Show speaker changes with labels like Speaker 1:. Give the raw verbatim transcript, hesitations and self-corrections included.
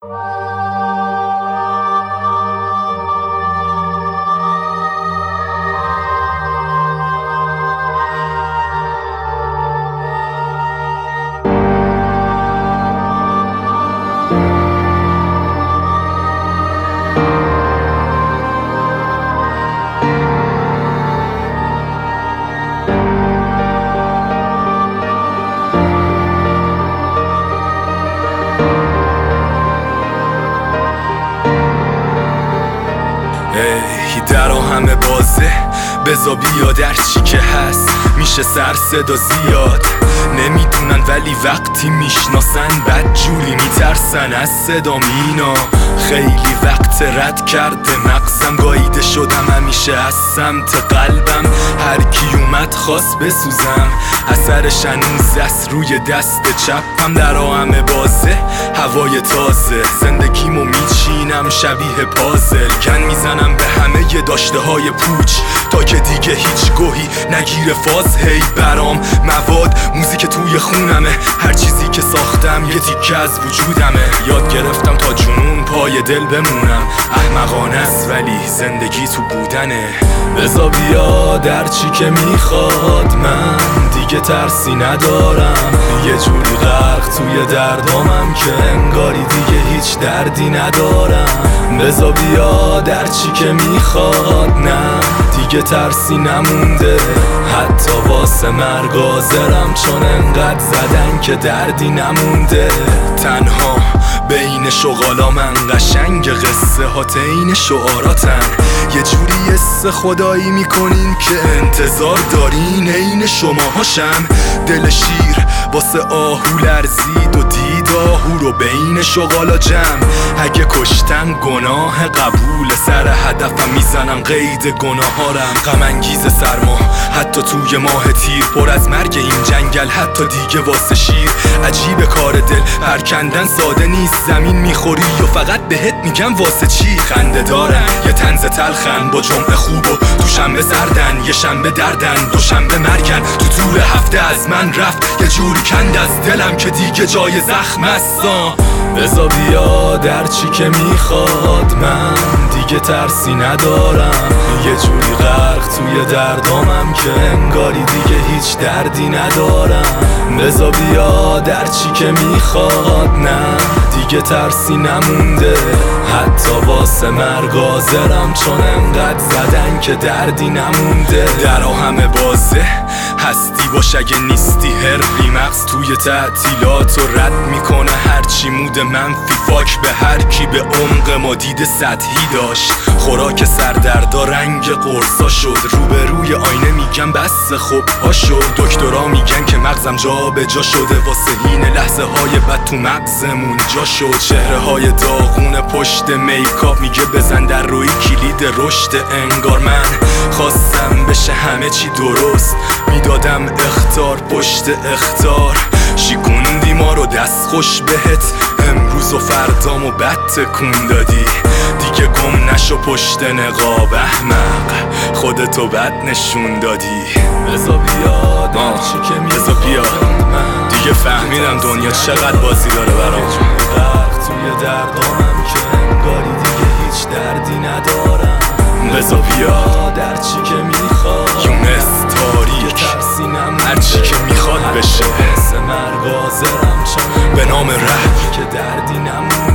Speaker 1: ای درا همه بازه بزا بیا در چی که هست میشه سر صدا زیاد نمیدونن ولی وقتی میشناسن بد جوری میترسن از صدا مینا خیلی وقت رد کرده مغزم گاییده شدم همیشه از سمت قلبم هر کی اومد خواست بسوزم اثرش هنوز است روی دست چپم درا همه بازه هوای تازه زندگیمو میچینم شبیه پازل گن میزنم به همه داشته های پوچ تا که دیگه هیچ گوهی نگیره فاز هی برام مواد موزیک توی خونمه هر چیزی که ساختم یه تیکه از وجودمه یاد گرفتم تا جنون پای دل بمونم احمقانه است ولی زندگی تو بودنه بزا بیا در چی که میخواد من دیگه ترسی ندارم یه جوری غرق توی دردامم که انگاری دیگه هیچ دردی ندارم بزا بیا در چی که میخواد نه دیگه ترسی نمونده حتی واسه مرگ حاضرم چون انقدر زدن که دردی نمونده تنها بین شغالا من قشنگ قصه هات این شعاراتن یه جوری حس خدایی میکنین که انتظار دارین این شما هاشم دل شیر واسه آهو لرزید و دید آهو رو بین شغالا جمع اگه کشتم گناه قبول سر هدفم میزنم قید گناهارم غم انگیز سرما حتی توی ماه تیر پر از مرگ این جنگل حتی دیگه واسه شیر عجیب کار دل پرکندن ساده نیست زمین میخوری و فقط بهت میگم واسه چی خنده دارن یه طنز تلخن با جمعه خوب و تو شنبه سردن یه شنبه دردن دو شنبه مرگن تو طول هفته از من رفت یه جوری کند از دلم که دیگه جای زخم هستا بزا بیا در چی که میخواد من دیگه ترسی ندارم یه جوری غرق توی دردامم که انگاری دیگه هیچ دردی ندارم بزا بیا در چی که میخواد نه دیگه ترسی نمونده حتی واسه مرگ حاضرم چون انقدر زدن که دردی نمونده درا همه بازه هستی باش اگه نیستی هر مغز توی تعطیلات و رد میکنه هرچی مود منفی فاک به هر کی به عمق ما دید سطحی داشت خوراک سردردا رنگ قرصا شد روبروی آینه میگم بس خب ها شد دکترا میگن که مغزم جا به جا شده واسه این لحظه های بد تو مغزمون جا شد چهره های داغون پشت میکاپ میگه بزن در روی کلید رشد انگار من خواستم بشه همه چی درست میدادم اختار پشت اختار شیکوندی ما رو دست خوش بهت امروز و فردامو بد تکون دادی دیگه گم نشو پشت نقاب احمق خودتو بد نشون دادی بزا بیا در چی که میخواد بیا دیگه فهمیدم دنیا چقدر بازی داره برام غرق توی دردامم که انگاری دیگه هیچ دردی ندارم بزا بیا در چی که میخواد یونس تاریک هر چی که میخواد بشه حس مرگ حاضرم چون به نام رب که دردی نمون